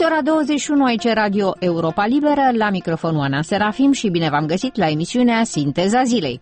Este ora 21 aici Radio Europa Liberă, la microfonul Ana Serafim și bine v-am găsit la emisiunea Sinteza Zilei.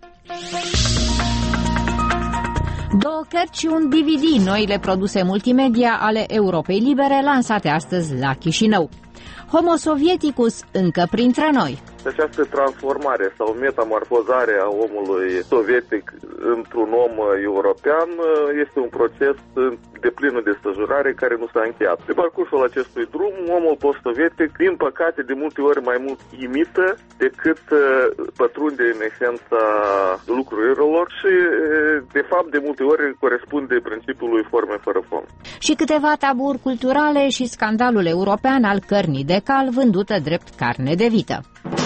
Două cărți și un DVD, noile produse multimedia ale Europei Libere, lansate astăzi la Chișinău. Homo Sovieticus încă printre noi. Această transformare sau metamorfozare a omului sovietic într-un om european este un proces de plină desfășurare care nu s-a încheiat. Pe parcursul acestui drum, omul post-sovietic, din păcate, de multe ori mai mult imită decât pătrunde în esența lucrurilor și, de fapt, de multe ori corespunde principiului forme fără fond. Și câteva taburi culturale și scandalul european al cărnii de cal vândută drept carne de vită.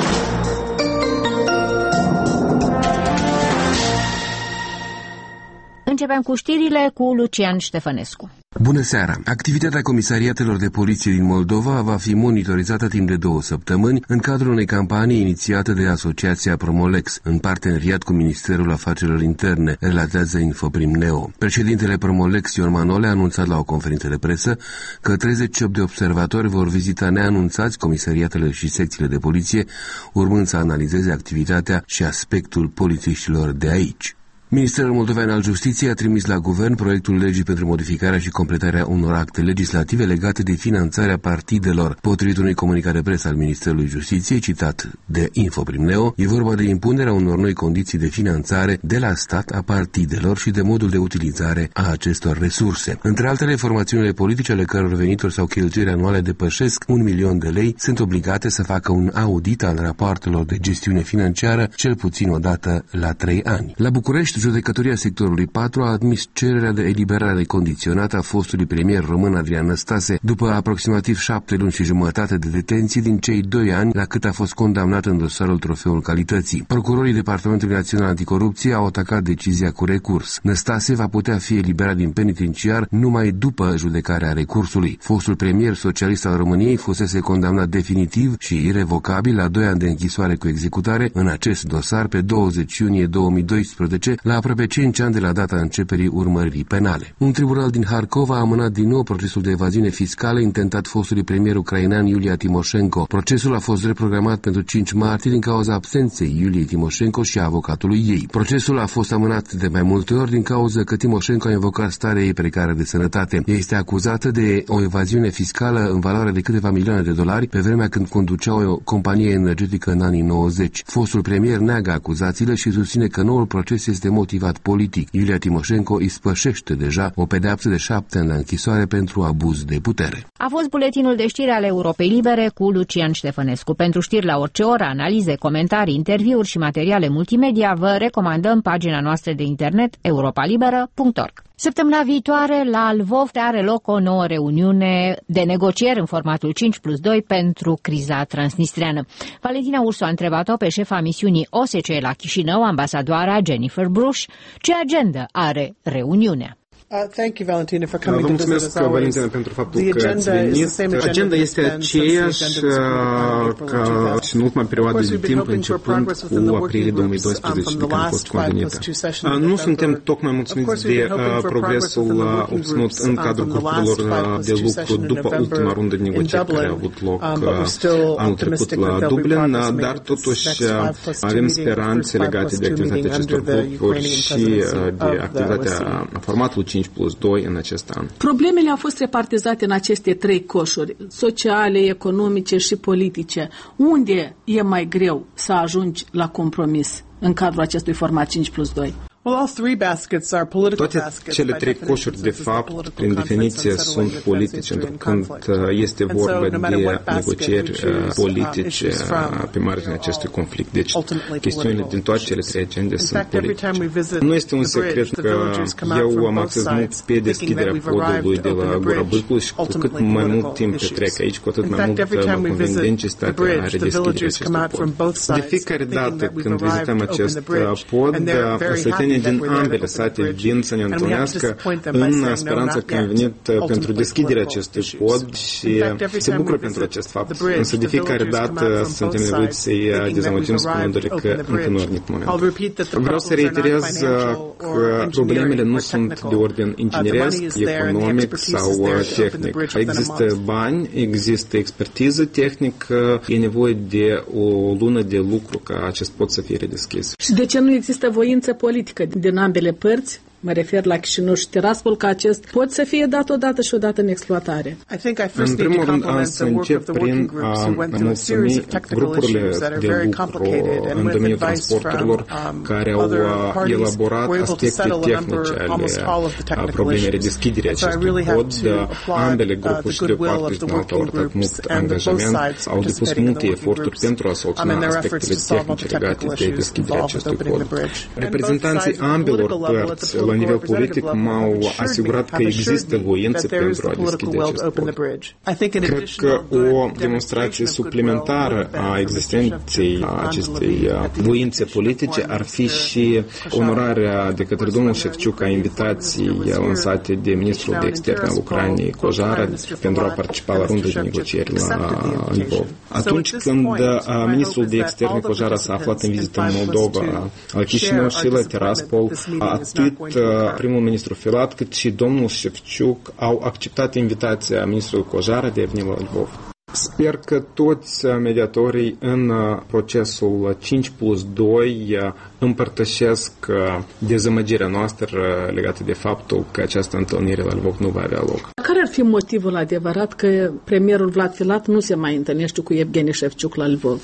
Începem cu știrile cu Lucian Ștefănescu. Bună seara! Activitatea comisariatelor de poliție din Moldova va fi monitorizată timp de 2 săptămâni în cadrul unei campanii inițiate de Asociația Promolex, în parteneriat cu Ministerul Afacerilor Interne, relatează Infoprim Neo. Președintele Promolex, Ion Manole, a anunțat la o conferință de presă că 38 de observatori vor vizita neanunțați comisariatele și secțiile de poliție, urmând să analizeze activitatea și aspectul polițiștilor de aici. Ministerul Moldovean al Justiției a trimis la guvern proiectul legii pentru modificarea și completarea unor acte legislative legate de finanțarea partidelor. Potrivit unui comunicat de presă al Ministerului Justiției, citat de Infoprim Neo, e vorba de impunerea unor noi condiții de finanțare de la stat a partidelor și de modul de utilizare a acestor resurse. Între altele, formațiunile politice ale căror venituri sau cheltuieli anuale depășesc 1 milion de lei sunt obligate să facă un audit al rapoartelor de gestiune financiară cel puțin o dată la 3 ani. La București, Judecătoria sectorului 4 a admis cererea de eliberare condiționată a fostului premier român Adrian Năstase după aproximativ 7 luni și jumătate de detenție din cei 2 ani la cât a fost condamnat în dosarul Trofeul Calității. Procurorii Departamentului Național Anticorupție au atacat decizia cu recurs. Năstase va putea fi eliberat din penitenciar numai după judecarea recursului. Fostul premier socialist al României fusese condamnat definitiv și irevocabil la 2 ani de închisoare cu executare în acest dosar pe 20 iunie 2012 la aproape 5 ani de la data începerii urmăririi penale. Un tribunal din Harkov a amânat din nou procesul de evaziune fiscală intentat fostului premier ucrainean Iulia Timoșenko. Procesul a fost reprogramat pentru 5 martie din cauza absenței Iuliei Timoșenko și a avocatului ei. Procesul a fost amânat de mai multe ori din cauza că Timoșenko a invocat starea ei precară de sănătate. Ea este acuzată de o evaziune fiscală în valoare de câteva milioane de dolari pe vremea când conducea o companie energetică în anii 90. Fostul premier neagă acuzațiile și susține că noul proces este motivat politic. Iulia Timoșenko ispășește deja o pedeapsă de 7 ani de închisoare pentru abuz de putere. A fost buletinul de știri al Europei Libere cu Lucian Ștefănescu. Pentru știri la orice oră, analize, comentarii, interviuri și materiale multimedia, vă recomandăm pagina noastră de internet europalibera.org. Săptămâna viitoare, la Lvov, are loc o nouă reuniune de negocieri în formatul 5+2 pentru criza transnistreană. Valentina Ursu a întrebat-o pe șefa misiunii OSCE la Chișinău, ambasadoara Jennifer Brush, ce agendă are reuniunea. Thank you, Valentina, for coming to visit us. Mulțumesc, Valentina, pentru faptul că ați venit. Agenda este aceeași ca și în ultima perioadă de timp, începând cu aprilie 2012, de când a fost convenită. Nu suntem tocmai mulțumiți de progresul obținut în cadrul grupurilor de lucru după ultima rundă de negocieri care a avut loc anul trecut la Dublin, dar totuși avem speranțe legate de activitatea acestor grupuri și de activitatea formatului 5+2 în acest an. Problemele au fost repartizate în aceste 3 coșuri, sociale, economice și politice. Unde e mai greu să ajungi la compromis în cadrul acestui format 5+2? Toate cele 3 coșuri, de fapt, prin definiție, sunt politice, pentru când este vorba de negocieri politice pe marginea acestui conflict. Deci, chestiunile din toate cele 3 agende sunt politice. Nu este un secret că eu am acces mult pe deschiderea podului de la Gura Bâlcului și cu cât mai mult timp petrec aici, cu atât mai mult mă convin de necesitatea redeschiderea acestui pod. De fiecare dată când vizităm acest pod, sătenii oamenii din ambele sate vin să ne întâlnească în speranța că am venit pentru deschiderea acestui pod și se bucură pentru acest fapt. Însă de fiecare dată suntem nevoiți să-i dezamăgim spunându-le că încă nu a venit momentul. Vreau să reiterez că problemele nu sunt de ordin ingineresc, economic sau tehnic. Există bani, există expertiză tehnică, e nevoie de o lună de lucru ca acest pod să fie redeschis. Și de ce nu există voință politică din ambele părți? Mă refer la Chișinău și Tiraspol, că acest pot să fie dat odată și odată în exploatare. În primul rând, am să încep prin a mulțumi grupurile de lucru în domeniul transporturilor care au elaborat aspecte tehnice ale problemei redeschiderii acestui pod. Ambele grupuri și de o parte și de altă au arătat mult angajament, au depus multe eforturi pentru a soluționa aspectele tehnice legate de deschiderea acestui pod. Reprezentanții ambelor părți la nivel politic m-au asigurat că există voință pentru a deschide acest pod. Cred că o demonstrație suplimentară a existenței acestei voințe politice ar fi și onorarea de către domnul Șefciuc a invitației lansate de ministrul de externe al Ucrainei, Kojara, pentru a participa la rundă de negocieri la Lvov. Atunci când ministrul de externe Kojara s-a aflat în vizită în Moldova, la Chișinău și la Tiraspol, atât primul ministru Filat, cât și domnul Șefciuc au acceptat invitația ministrului Kojara de a veni la Lvov. Sper că toți mediatorii în procesul 5+2 împărtășesc dezamăgirea noastră legată de faptul că această întâlnire la Lvov nu va avea loc. Care ar fi motivul adevărat că premierul Vlad Filat nu se mai întâlnește cu Evgeni Șefciuc la Lvov?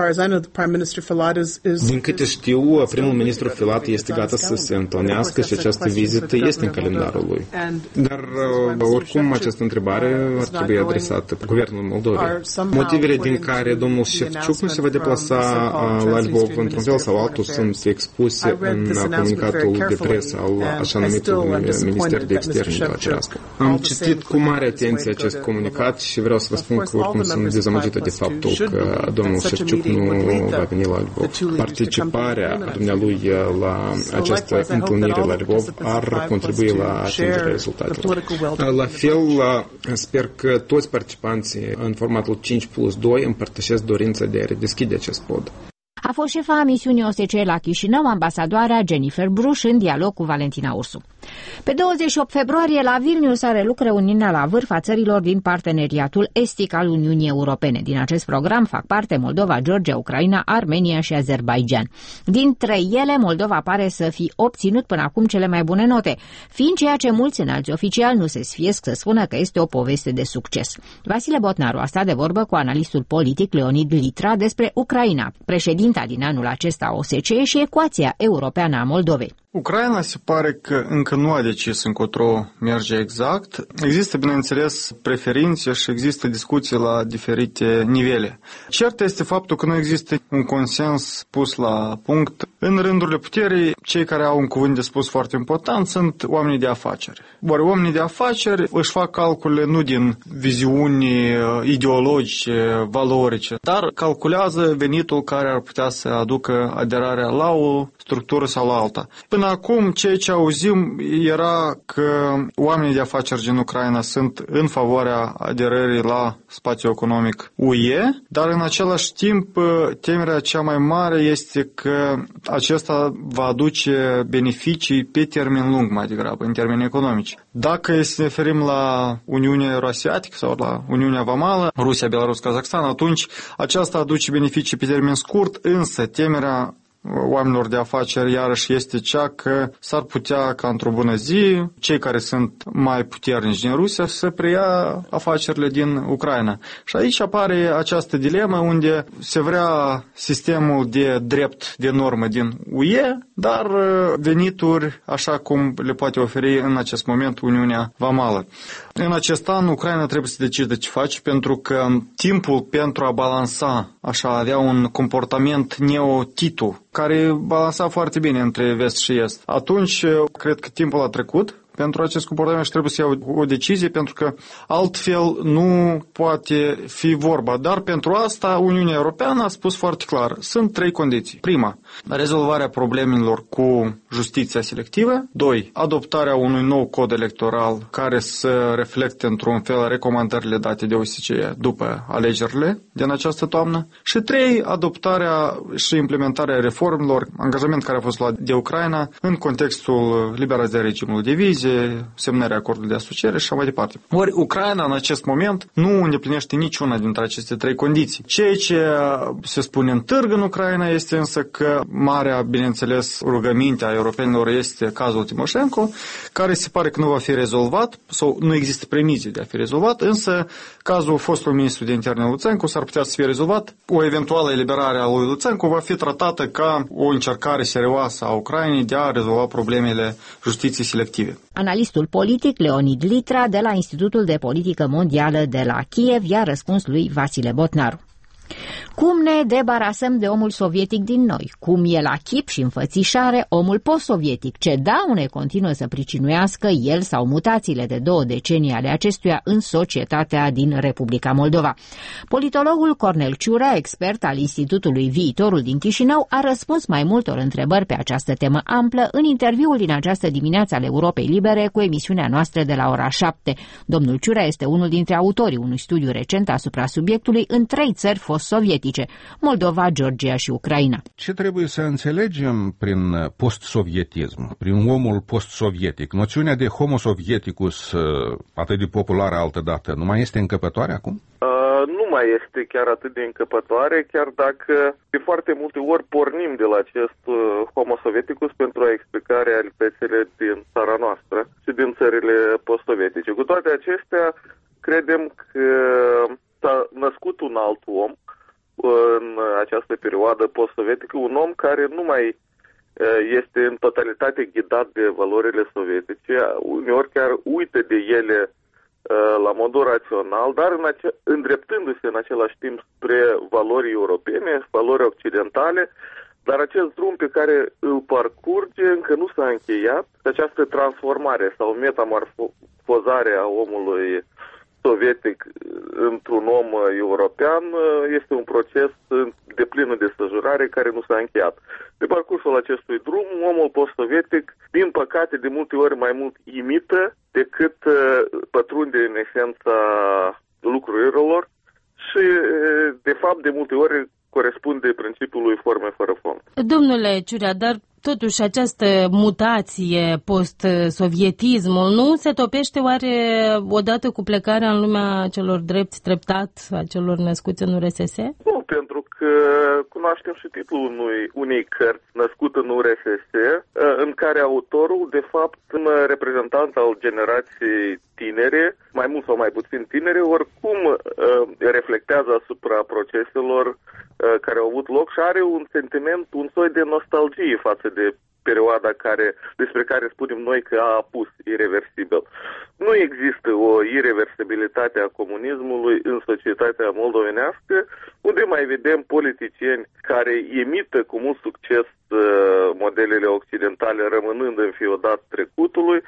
Din câte știu, primul ministru Filat este gata să se întâlnească și această vizită este în calendarul lui. Dar oricum această întrebare ar trebui adresată guvernului Moldovei. Motivele din care domnul Șefciuc nu se va deplasa la Lvov într-un fel sau altul sunt expuse în comunicatul de presă al așa numitului Minister de Externe de la Tiraspol. Am citit cu mare atenție acest comunicat și vreau să vă spun că oricum sunt dezamăgită de faptul că domnul Șefciuc nu va veni la Lvov. Participarea dumnealui la această întâlnire la Lvov ar contribui la atingerea rezultatelor. La fel, sper că toți participanții în formatul 5+2 împărtășesc dorința de a redeschide acest pod. A fost șefa misiunii OSCE la Chișinău, ambasadoarea Jennifer Bruș, în dialog cu Valentina Ursu. Pe 28 februarie, la Vilnius are loc reuniunea la vârf a țărilor din parteneriatul estic al Uniunii Europene. Din acest program fac parte Moldova, Georgia, Ucraina, Armenia și Azerbaidjan. Dintre ele, Moldova pare să fi obținut până acum cele mai bune note, fiind ceea ce mulți înalți oficiali nu se sfiesc să spună că este o poveste de succes. Vasile Botnaru a stat de vorbă cu analistul politic Leonid Litra despre Ucraina, președinta din anul acesta OSCE și ecuația europeană a Moldovei. Ucraina se pare că încă nu a decis încotro merge exact. Există, bineînțeles, preferințe și există discuții la diferite nivele. Cert este faptul că nu există un consens pus la punct. În rândurile puterii, cei care au un cuvânt de spus foarte important sunt oamenii de afaceri. Ori oamenii de afaceri își fac calcule nu din viziuni ideologice, valorice, dar calculează venitul care ar putea să aducă aderarea la o structură sau la alta. Până acum, ceea ce auzim era că oamenii de afaceri din Ucraina sunt în favoarea aderării la spațiul economic UE, dar în același timp, temerea cea mai mare este că acesta va aduce beneficii pe termen lung mai degrabă, în termeni economici. Dacă să ne referim la Uniunea Euroasiatică sau la Uniunea Vamală, Rusia, Belarus, Kazakhstan, atunci aceasta aduce beneficii pe termen scurt, însă temerea oamenilor de afaceri iarăși este cea că s-ar putea ca într-o bună zi cei care sunt mai puternici din Rusia să preia afacerile din Ucraina. Și aici apare această dilemă unde se vrea sistemul de drept de normă din UE, dar venituri așa cum le poate oferi în acest moment Uniunea Vamală. În acest an Ucraina trebuie să decide ce face, pentru că timpul pentru a balansa, așa, avea un comportament neo-Titu, care balansa foarte bine între vest și est. Atunci, cred că timpul a trecut pentru acest comportament și trebuie să iau o decizie, pentru că altfel nu poate fi vorba. Dar pentru asta Uniunea Europeană a spus foarte clar, sunt 3 condiții. Prima, rezolvarea problemelor cu justiția selectivă. 2, adoptarea unui nou cod electoral care să reflecte într-un fel recomandările date de OSCE după alegerile din această toamnă. Și 3, adoptarea și implementarea reformelor, angajament care a fost luat de Ucraina în contextul liberalizării regimului de vize, semnarea acordului de asociere și așa mai departe. Ori Ucraina în acest moment nu îndeplinește niciuna dintre aceste 3 condiții. Ceea ce se spune în târg în Ucraina este însă că marea, bineînțeles, rugăminte a europenilor este cazul Timoșenko, care se pare că nu va fi rezolvat sau nu există premize de a fi rezolvat, însă cazul fostului ministru de interne Luțenko s-ar putea să fie rezolvat. O eventuală eliberare a lui Luțenko va fi tratată ca o încercare serioasă a Ucrainei de a rezolva problemele justiției selective. Analistul politic Leonid Litra de la Institutul de Politică Mondială de la Kiev i-a răspuns lui Vasile Botnaru. Cum ne debarasăm de omul sovietic din noi? Cum e la chip și înfățișare omul post-sovietic? Ce daune continuă să pricinuiască el sau mutațiile de 2 decenii ale acestuia în societatea din Republica Moldova? Politologul Cornel Ciurea, expert al Institutului Viitorul din Chișinău, a răspuns mai multor întrebări pe această temă amplă în interviul din această dimineață al Europei Libere cu emisiunea noastră de la ora 7. Domnul Ciurea este unul dintre autorii unui studiu recent asupra subiectului în 3 țări post-sovietice: Moldova, Georgia și Ucraina. Ce trebuie să înțelegem prin post-sovietism, prin omul post-sovietic? Noțiunea de homo sovieticus, atât de populară altădată, nu mai este încăpătoare acum? Nu mai este chiar atât de încăpătoare, chiar dacă de foarte multe ori pornim de la acest homo sovieticus pentru a explica realitățile din țara noastră și din țările post-sovietice. Cu toate acestea, credem că s-a născut un alt om în această perioadă post-sovietică, un om care nu mai este în totalitate ghidat de valorile sovietice, uneori chiar uită de ele la modul rațional, dar îndreptându-se în același timp spre valori europene, valori occidentale, dar acest drum pe care îl parcurge încă nu s-a încheiat. Această transformare sau metamorfozare a omului sovietic într-un om european este un proces de plină desfășurare care nu s-a încheiat. Pe parcursul acestui drum, omul post-sovietic, din păcate, de multe ori mai mult imită decât pătrunde în esența lucrurilor și, de fapt, de multe ori corespunde principiului forme fără fond. Domnule Ciurea, dar totuși această mutație post-sovietismul nu se topește oare odată cu plecarea în lumea celor drepți treptat a celor născuți în URSS? Nu, pentru că cunoaștem și titlul unei cărți născut în URSS, în care autorul, de fapt, un reprezentant al generației tinere, mai mult sau mai puțin tinere, oricum reflectează asupra proceselor care au avut loc și are un sentiment, un soi de nostalgie față de perioada despre care spunem noi că a apus irreversibil. Nu există o irreversibilitate a comunismului în societatea moldovenească, unde mai vedem politicieni care imită cu mult succes modelele occidentale, rămânând înfiodat trecutului.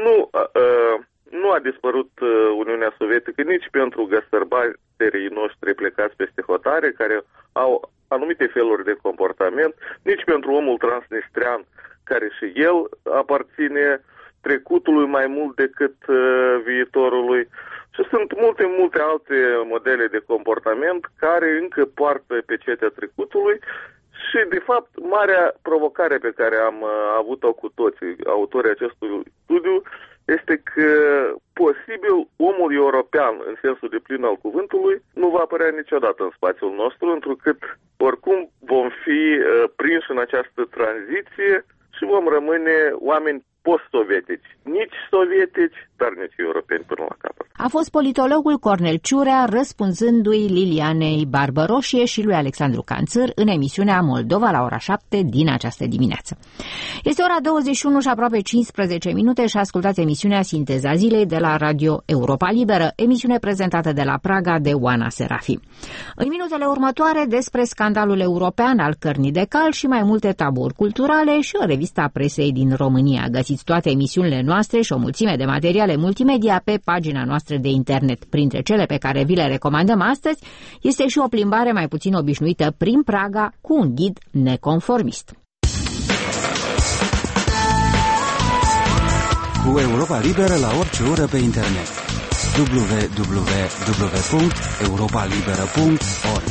Nu a dispărut Uniunea Sovietică nici pentru găsărbaterii noștri plecați peste hotare, care au anumite feluri de comportament, nici pentru omul transnistrean, care și el aparține trecutului mai mult decât viitorului. Și sunt multe alte modele de comportament care încă poartă pecetea trecutului. Și, de fapt, marea provocare pe care am avut-o cu toții autorii acestui studiu este că posibil omul european, în sensul de plin al cuvântului, nu va apărea niciodată în spațiul nostru, întrucât oricum vom fi prinși în această tranziție și vom rămâne oameni post-sovietici. Nici sovietici, dar nici europeni până la capăt. A fost politologul Cornel Ciurea răspunzându-i Lilianei Barbăroșie și lui Alexandru Canțăr în emisiunea Moldova la ora 7 din această dimineață. Este ora 21 și aproape 15 minute și ascultați emisiunea Sinteza Zilei de la Radio Europa Liberă, emisiune prezentată de la Praga de Oana Serafim. În minutele următoare despre scandalul european al cărnii de cal și mai multe taburi culturale și o revista presei din România. Găsiți găsiți toate emisiunile noastre și o mulțime de materiale multimedia pe pagina noastră de internet. Printre cele pe care vi le recomandăm astăzi este și o plimbare mai puțin obișnuită prin Praga cu un ghid neconformist. Cu Europa Liberă la orice oră pe internet. www.europalibera.org.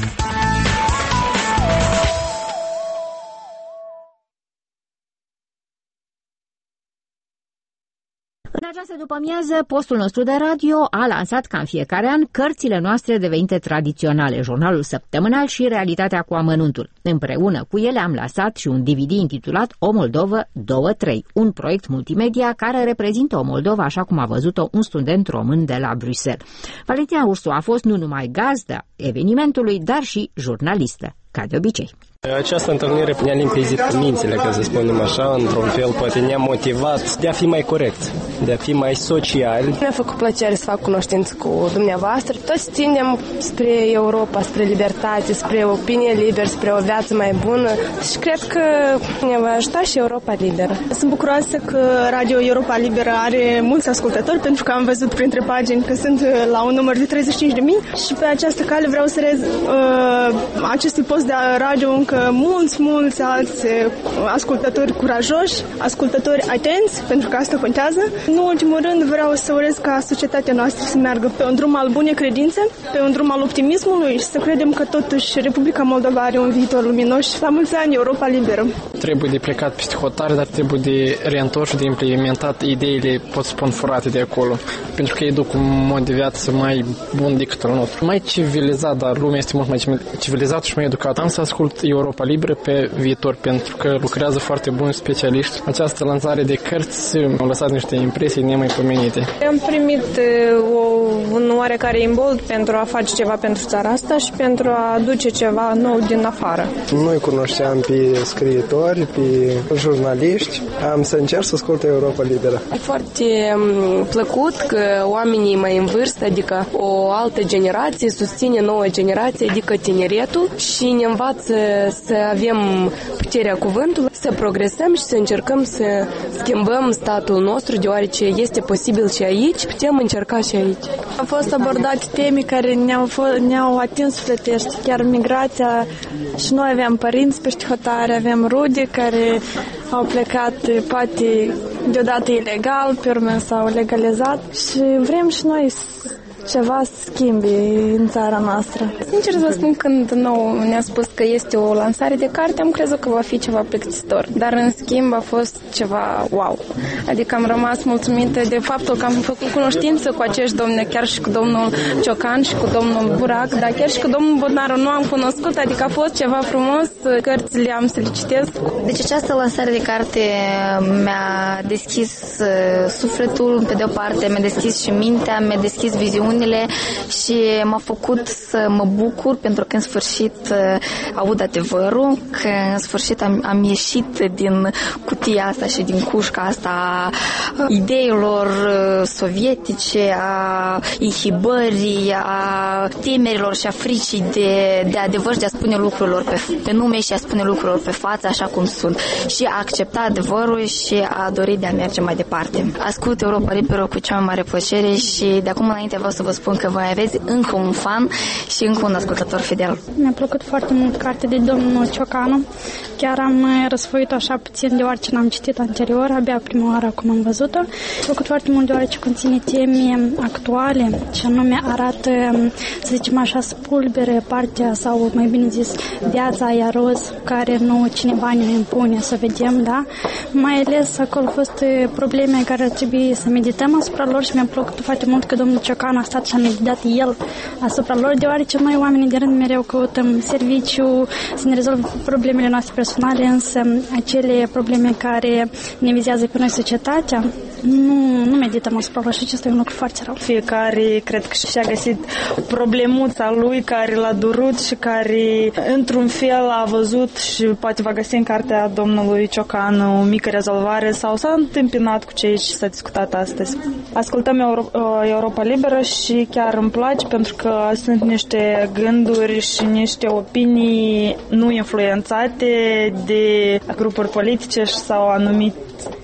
În această după-amiază, postul nostru de radio a lansat ca în fiecare an cărțile noastre devenite tradiționale, jurnalul săptămânal și Realitatea cu amănuntul. Împreună cu ele am lansat și un DVD intitulat O Moldovă 2-3, un proiect multimedia care reprezintă o Moldova așa cum a văzut-o un student român de la Bruxelles. Valentina Ursu a fost nu numai gazdă evenimentului, dar și jurnalistă, ca de obicei. Această întâlnire ne-a limpezit mințile, ca să spunem așa, într-un fel, poate ne-a motivat de a fi mai corect, de a fi mai sociali. Mi-a făcut plăcere să fac cunoștință cu dumneavoastră. Toți tindem spre Europa, spre libertate, spre opinie liberă, spre o viață mai bună și cred că ne va ajuta și Europa Liberă. Sunt bucuroasă că Radio Europa Liberă are mulți ascultători, pentru că am văzut printre pagini că sunt la un număr de 35.000 și pe această cale vreau să acestui post de radio încă mulți alți ascultători curajoși, ascultători atenți, pentru că asta contează. În ultimul rând vreau să urez ca societatea noastră să meargă pe un drum al bunei credințe, pe un drum al optimismului și să credem că totuși Republica Moldova are un viitor luminos și la mulți ani Europa Liberă. Trebuie de plecat peste hotare, dar trebuie de reîntors și de implementat ideile, pot spun, furate de acolo, pentru că ei duc un mod de viață mai bun decât al nostru. Mai civilizat, dar lumea este mult mai civilizată și mai educată. Am să ascult Europa Liberă pe viitor, pentru că lucrează foarte buni specialiști. Această lansare de cărți mi-au lăsat niște impresii nemaipomenite. Am primit un oarecare imbold pentru a face ceva pentru țara asta și pentru a aduce ceva nou din afară. Noi cunoșteam pe scriitori, pe jurnaliști. Am să încerc să ascult Europa Liberă. E foarte plăcut că oamenii mai în vârstă, adică o altă generație, susține nouă generație, adică tineretul și ne învață să avem puterea cuvântului, să progresăm și să încercăm să schimbăm statul nostru, deoarece este posibil și aici, putem încerca și aici. Au fost abordate teme care ne-au atins sufletești, chiar migrația, și noi aveam părinți peste hotare, aveam rude care au plecat poate deodată ilegal, pe urmă s-au legalizat și vrem și noi ceva schimbi în țara noastră. Sincer să vă spun, când nou ne-a spus că este o lansare de carte, am crezut că va fi ceva plictisitor, dar în schimb a fost ceva wow. Adică am rămas mulțumită de faptul că am făcut cunoștință cu acești domni, chiar și cu domnul Ciocan și cu domnul Burac, dar chiar și cu domnul Bodnaru nu am cunoscut, adică a fost ceva frumos, cărțile am să le citesc. Deci această lansare de carte mi-a deschis sufletul, pe de o parte mi-a deschis și mintea, mi-a deschis viziunile și m-a făcut să mă bucur pentru că în sfârșit aud adevărul, că în sfârșit am ieșit din cutia asta și din cușca asta a ideilor sovietice, a inhibării, a temerilor și a fricii de adevăr și de a spune lucrurilor pe nume și a spune lucrurilor pe față așa cum sunt și a accepta adevărul și a dori de a merge mai departe. Ascult Europa Liberă cu cea mai mare plăcere și de acum înainte vreau să vă spun că voi aveți încă un fan și încă un ascultător fidel. Mi-a plăcut foarte mult cartea de domnul Ciocanu. Chiar am răsfoit-o așa puțin deoarece n-am citit anterior, abia prima oară acum am văzut-o. Mi-a plăcut foarte mult deoarece conține teme actuale și anume arată, să zicem așa, spulbere partea sau mai bine zis viața aia roz care nu cineva ne impune să vedem, da? Mai ales acolo au fost probleme care ar trebui să medităm asupra lor și mi-a plăcut foarte mult că domnul Ciocanu a stat și a meditat el asupra lor, deoarece noi oamenii de rând mereu căutăm serviciu, să ne rezolvăm problemele noastre personale, însă acele probleme care ne vizează pe noi societatea, nu medităm asupra lor și acesta e un lucru foarte rău. Fiecare cred că și-a găsit problemuța lui care l-a durut și care într-un fel a văzut și poate va găsi în cartea domnului Ciocanu o mică rezolvare sau s-a întâmpinat cu cei și s-a discutat astăzi. Ascultăm Europa Liberă și chiar îmi place pentru că sunt niște gânduri și niște opinii nu influențate de grupuri politice sau anumite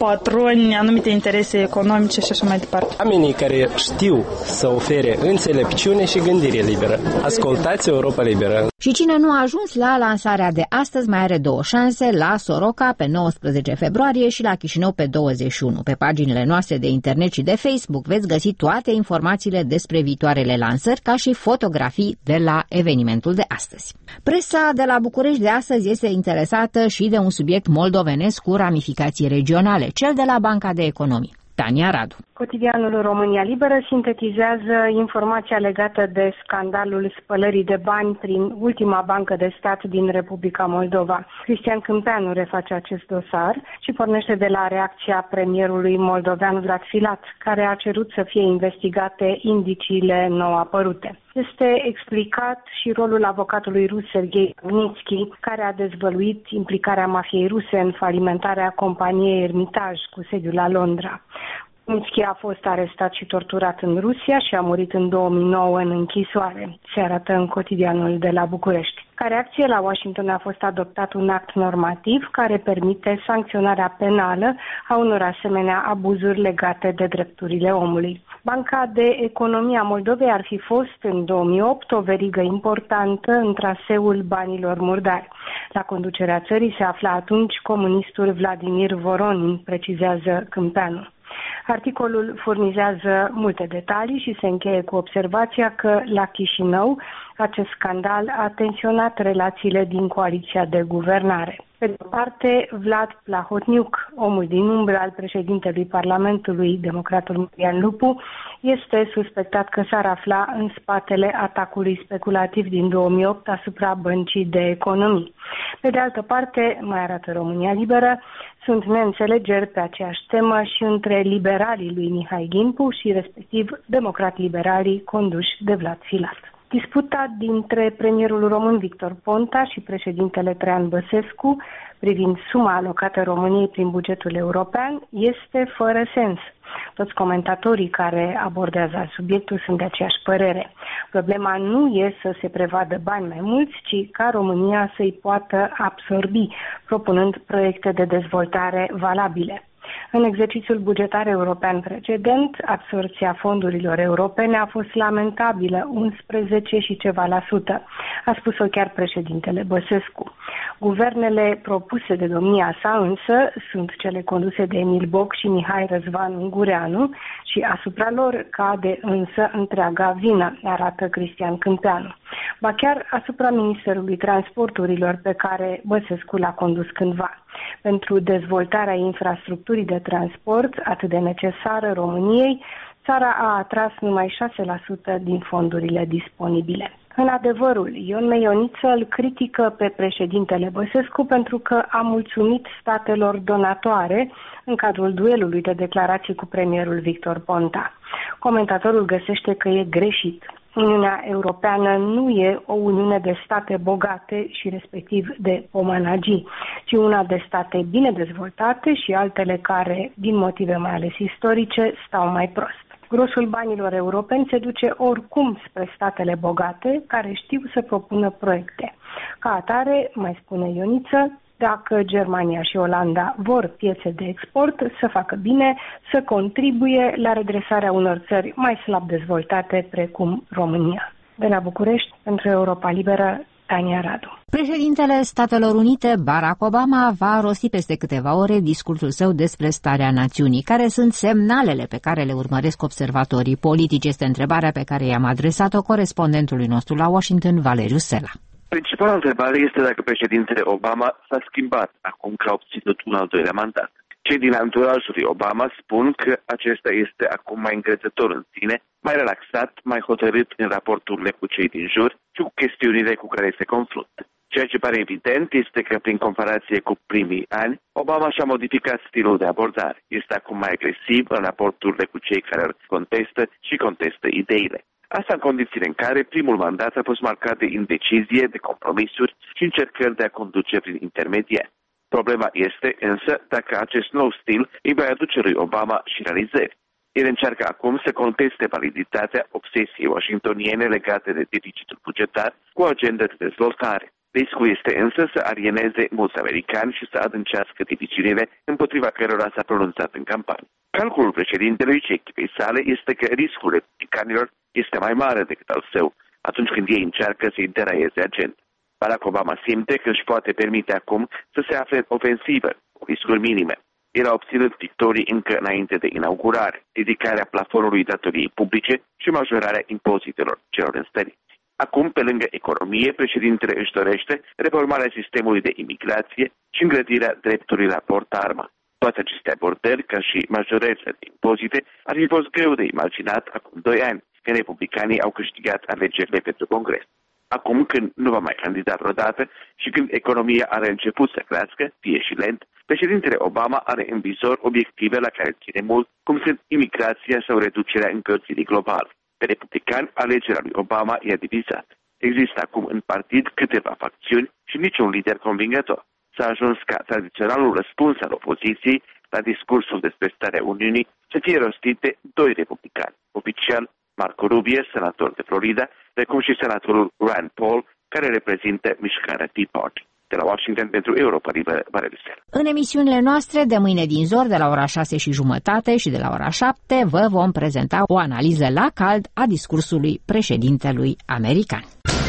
patroni, anumite interese economice și așa mai departe. Oamenii care știu să ofere înțelepciune și gândire liberă. Ascultați Europa Liberă. Și cine nu a ajuns la lansarea de astăzi mai are 2 șanse, la Soroca pe 19 februarie și la Chișinău pe 21. Pe paginile noastre de internet și de Facebook veți găsi toate informațiile despre viitoarele lansări, ca și fotografii de la evenimentul de astăzi. Presa de la București de astăzi este interesată și de un subiect moldovenesc cu ramificații regionale, cel de la Banca de Economii. Tania Radu. Cotidianul România Liberă sintetizează informația legată de scandalul spălării de bani prin ultima bancă de stat din Republica Moldova. Cristian Câmpeanu reface acest dosar și pornește de la reacția premierului moldovean Vlad Filat, care a cerut să fie investigate indiciile nou apărute. Este explicat și rolul avocatului rus Serghei Magnitsky, care a dezvăluit implicarea mafiei ruse în falimentarea companiei Ermitaj cu sediul la Londra. Magnitsky a fost arestat și torturat în Rusia și a murit în 2009 în închisoare, se arată în Cotidianul de la București. Ca reacție, la Washington a fost adoptat un act normativ care permite sancționarea penală a unor asemenea abuzuri legate de drepturile omului. Banca de Economie a Moldovei ar fi fost în 2008 o verigă importantă în traseul banilor murdari. La conducerea țării se afla atunci comunistul Vladimir Voronin, precizează Câmpeanu. Articolul furnizează multe detalii și se încheie cu observația că la Chișinău acest scandal a tensionat relațiile din coaliția de guvernare. Pe de o parte, Vlad Plahotniuc, omul din umbră al președintelui Parlamentului, democratul Marian Lupu, este suspectat că s-ar afla în spatele atacului speculativ din 2008 asupra Băncii de Economii. Pe de altă parte, mai arată România Liberă, sunt neînțelegeri pe aceeași temă și între liberalii lui Mihai Ghimpu și respectiv democrat-liberalii conduși de Vlad Filat. Disputa dintre premierul român Victor Ponta și președintele Traian Băsescu privind suma alocată României prin bugetul european este fără sens. Toți comentatorii care abordează subiectul sunt de aceeași părere. Problema nu e să se prevadă bani mai mulți, ci ca România să-i poată absorbi, propunând proiecte de dezvoltare valabile. În exercițiul bugetar european precedent, absorbția fondurilor europene a fost lamentabilă, 11 și ceva la sută, a spus-o chiar președintele Băsescu. Guvernele propuse de domnia sa însă sunt cele conduse de Emil Boc și Mihai Răzvan Ungureanu și asupra lor cade însă întreaga vină, arată Cristian Câmpeanu. Ba chiar asupra Ministerului Transporturilor pe care Băsescu l-a condus cândva. Pentru dezvoltarea infrastructurii de transport atât de necesară României, țara a atras numai 6% din fondurile disponibile. În adevărul, Ion Meioniță îl critică pe președintele Băsescu pentru că a mulțumit statelor donatoare în cadrul duelului de declarații cu premierul Victor Ponta. Comentatorul găsește că e greșit. Uniunea Europeană nu e o uniune de state bogate și respectiv de pomanagii, ci una de state bine dezvoltate și altele care, din motive mai ales istorice, stau mai prost. Grosul banilor europeni se duce oricum spre statele bogate, care știu să propună proiecte. Ca atare, mai spune Ioniță, dacă Germania și Olanda vor piețe de export, să facă bine, să contribuie la redresarea unor țări mai slab dezvoltate, precum România. De la București, pentru Europa Liberă, Tania Radu. Președintele Statelor Unite, Barack Obama, va rosti peste câteva ore discursul său despre starea națiunii. Care sunt semnalele pe care le urmăresc observatorii politici? Este întrebarea pe care i-am adresat-o corespondentului nostru la Washington, Valeriu Sela. Principala întrebare este dacă președintele Obama s-a schimbat acum că a obținut un al doilea mandat. Cei din anturajul lui Obama spun că acesta este acum mai încrezător în sine, mai relaxat, mai hotărât în raporturile cu cei din jur și cu chestiunile cu care se confruntă. Ceea ce pare evident este că, prin comparație cu primii ani, Obama și-a modificat stilul de abordare. Este acum mai agresiv în raporturile cu cei care îl contestă ideile. Asta în condițiile în care primul mandat a fost marcat de indecizie, de compromisuri și încercări de a conduce prin intermediari. Problema este însă dacă acest nou stil îi va aduce lui Obama și realizări. El încearcă acum să conteste validitatea obsesiei washingtoniene legate de deficitul bugetar cu o agendă de dezvoltare. Riscul este însă să alieneze mulți americani și să adâncească diviziunile împotriva cărora s-a pronunțat în campanie. Calculul președintelui și echipei sale este că riscul republicanilor este mai mare decât al său atunci când ei încearcă să interaieze agenda. Barack Obama simte că își poate permite acum să se afle în ofensivă, cu riscuri minime. El a obținut victorii încă înainte de inaugurare, ridicarea plafonului datoriei publice și majorarea impozitelor celor înstăriți. Acum, pe lângă economie, președintele își dorește reformarea sistemului de imigrație și îngrădirea dreptului la portarmă. Toate aceste abordări, ca și majorările de impozite, ar fi fost greu de imaginat acum 2 ani, când republicanii au câștigat alegerile pentru Congres. Acum, când nu va mai candida vreodată și când economia are început să crească, fie și lent, președintele Obama are în vizor obiective la care ține mult, cum sunt imigrația sau reducerea încălzirii globale. Pe republicani, alegerea lui Obama e divizată. Există acum în partid câteva facțiuni și niciun lider convingător. S-a ajuns ca tradiționalul răspuns al opoziției la discursul despre starea Uniunii să fie rostit de 2 republicani. Oficial, Marco Rubio, senator de Florida, precum și senatorul Rand Paul, care reprezintă mișcarea Tea Party. De la Washington pentru Europa Liberă, Valeriu Stel. În emisiunile noastre de mâine din zor, de la ora 6:30 și de la ora 7, vă vom prezenta o analiză la cald a discursului președintelui american.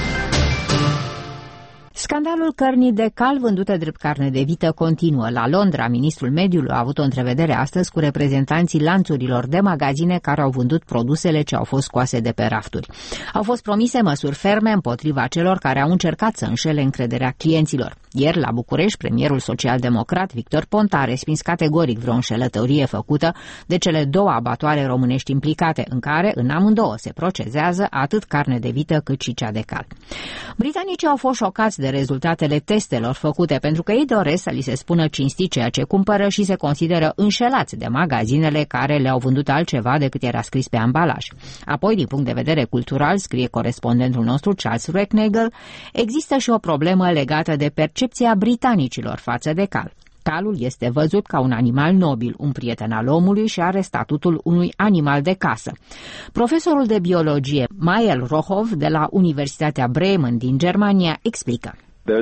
Scandalul cărnii de cal vândute drept carne de vită continuă. La Londra, ministrul mediului a avut o întrevedere astăzi cu reprezentanții lanțurilor de magazine care au vândut produsele ce au fost scoase de pe rafturi. Au fost promise măsuri ferme împotriva celor care au încercat să înșele încrederea clienților. Ieri, la București, premierul social-democrat Victor Ponta a respins categoric vreo înșelătorie făcută de cele 2 abatoare românești implicate, în care, în amândouă, se procesează atât carne de vită cât și cea de cal. Britanicii au fost șocați de rezultatele testelor făcute, pentru că ei doresc să li se spună cinstit ceea ce cumpără și se consideră înșelați de magazinele care le-au vândut altceva decât era scris pe ambalaj. Apoi, din punct de vedere cultural, scrie corespondentul nostru Charles Recknagel, există și o problemă legată de percepția britanicilor față de cal. Calul este văzut ca un animal nobil, un prieten al omului și are statutul unui animal de casă. Profesorul de biologie Mael Rohov de la Universitatea Bremen din Germania explică.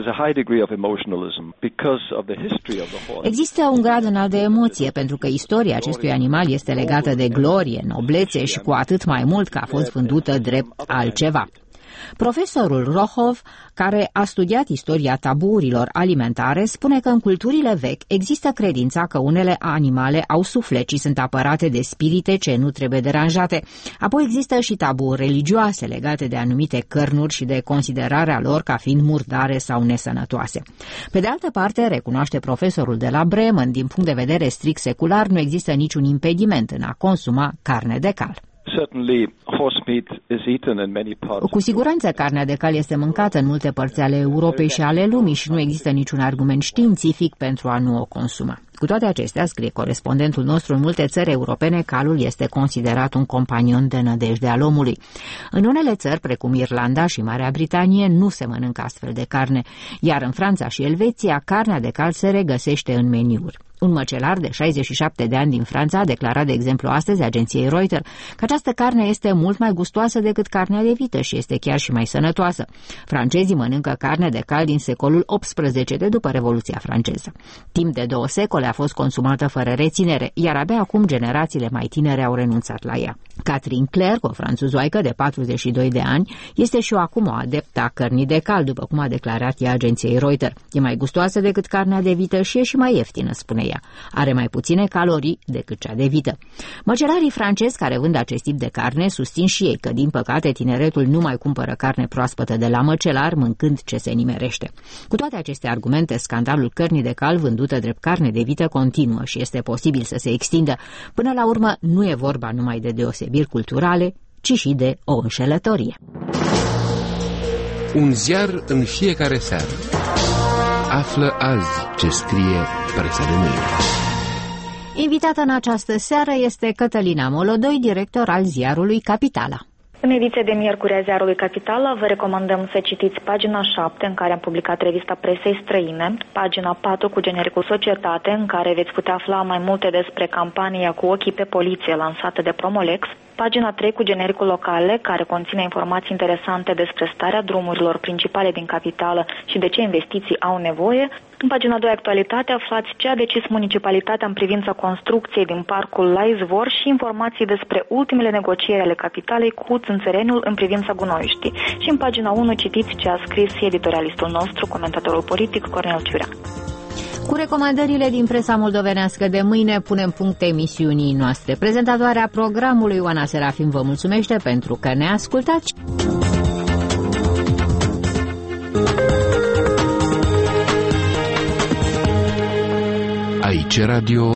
Există un grad înalt de emoție pentru că istoria acestui animal este legată de glorie, noblețe și cu atât mai mult că a fost vândută drept altceva. Profesorul Rohov, care a studiat istoria tabuurilor alimentare, spune că în culturile vechi există credința că unele animale au suflet și sunt apărate de spirite ce nu trebuie deranjate. Apoi există și tabuuri religioase legate de anumite cărnuri și de considerarea lor ca fiind murdare sau nesănătoase. Pe de altă parte, recunoaște profesorul de la Bremen, din punct de vedere strict secular, nu există niciun impediment în a consuma carne de cal. Cu siguranță carnea de cal este mâncată în multe părți ale Europei și ale lumii și nu există niciun argument științific pentru a nu o consuma. Cu toate acestea, scrie corespondentul nostru, în multe țări europene calul este considerat un companion de nădejde al omului. În unele țări, precum Irlanda și Marea Britanie, nu se mănâncă astfel de carne, iar în Franța și Elveția, carnea de cal se regăsește în meniuri. Un măcelar de 67 de ani din Franța a declarat, de exemplu, astăzi agenției Reuters că această carne este mult mai gustoasă decât carnea de vită și este chiar și mai sănătoasă. Francezii mănâncă carne de cal din secolul XVIII, de după Revoluția franceză. Timp de 2 secole a fost consumată fără reținere, iar abia acum generațiile mai tinere au renunțat la ea. Catherine Clerc, o franțuzoaică de 42 de ani, este și acum o adeptă a cărnii de cal, după cum a declarat ea agenției Reuters. E mai gustoasă decât carnea de vită și e și mai ieftină, spune ea. Are mai puține calorii decât cea de vită. Măcelarii francezi care vând acest tip de carne susțin și ei că, din păcate, tineretul nu mai cumpără carne proaspătă de la măcelar, mâncând ce se nimerește. Cu toate aceste argumente, scandalul cărnii de cal vândută drept carne de vită continuă și este posibil să se extindă. Până la urmă, nu e vorba numai de deosebiri culturale, ci și de o înșelătorie. Un ziar în fiecare seară. Află azi ce scrie presa de mâine. Invitată în această seară este Cătălina Molodoi, director al ziarului Capitala. În ediția de miercuri a ziarului Capitala vă recomandăm să citiți pagina 7, în care am publicat revista presei străine, pagina 4 cu genericul Societate, în care veți putea afla mai multe despre campania Cu ochii pe poliție lansată de Promolex, Pagina 3 cu genericul locale, care conține informații interesante despre starea drumurilor principale din capitală și de ce investiții au nevoie. În pagina 2 actualitate aflați ce a decis municipalitatea în privința construcției din parcul la Izvor și informații despre ultimele negocieri ale capitalei cu Țânțăreniul în privința gunoiștii. Și în pagina 1 citiți ce a scris editorialistul nostru, comentatorul politic Cornel Ciurea. Cu recomandările din presa moldovenească de mâine punem punct emisiunii noastre. Prezentatoarea programului Oana Serafim vă mulțumește pentru că ne ascultați. Aici Radio